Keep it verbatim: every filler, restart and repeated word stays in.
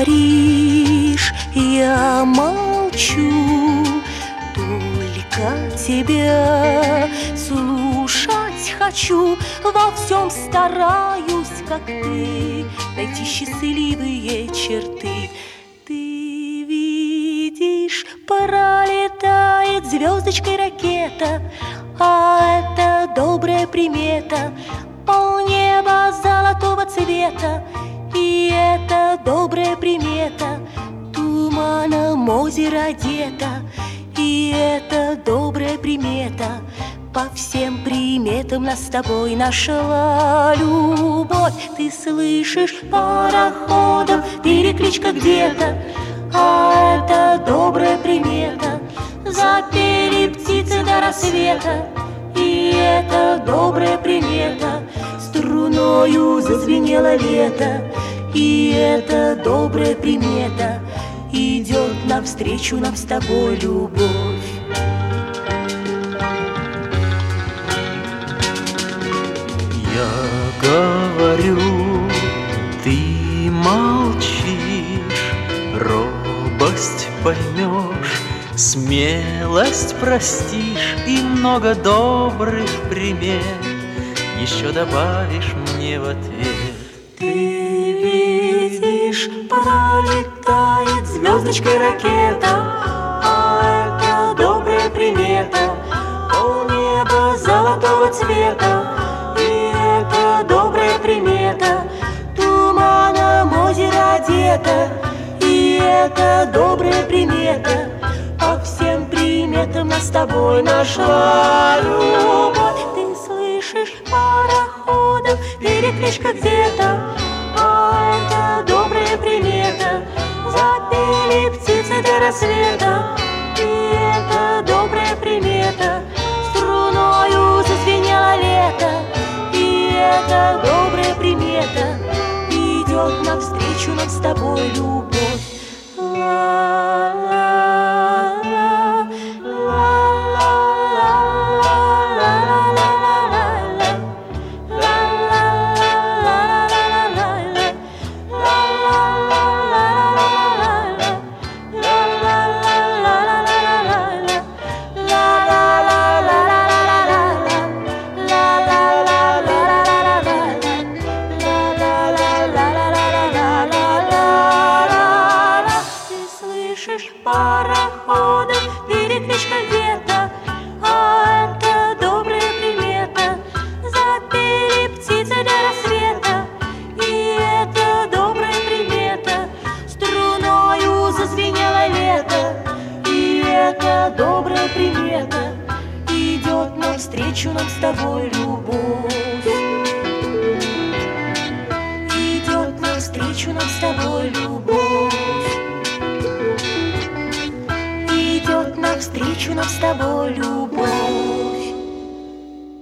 говоришь, я молчу, только тебя слушать хочу. Во всем стараюсь, как ты, найти счастливые черты. Ты видишь, пролетает звездочкой ракета, а это добрая примета. Полнеба золотого цвета, и это добрая примета. Туманом озеро одето, и это добрая примета. По всем приметам нас с тобой нашла любовь. Ты слышишь, пароходов перекличка где-то, а это добрая примета. Запели птицы до рассвета, и это добрая примета. Струною зазвенело лето, и это добрая примета. Идет навстречу нам с тобой любовь. Я говорю, ты молчишь, робость поймешь, смелость простишь и много добрых примет еще добавишь мне в ответ. Ты видишь, пролетает звездочкой ракета, а это добрая примета. Полнеба золотого цвета, и это добрая примета. Туманом озеро одето, и это добрая примета. По всем приметам нас с тобой нашла любовь. Ты слышишь, пароходов перекличка где-то, а это добрая примета. Запели птицы до рассвета, и это добрая примета. Струною зазвенело лето, и это добрая примета. Идет навстречу нам с тобой любовь. Пароходов перекличка где-то, а это добрая примета. Запели птицы до рассвета, и это добрая примета. Струною зазвенело лето, и это добрая примета. Идет навстречу нам с тобой любовь. Идет навстречу нам с тобой любовь. Идет навстречу нам с тобой любовь.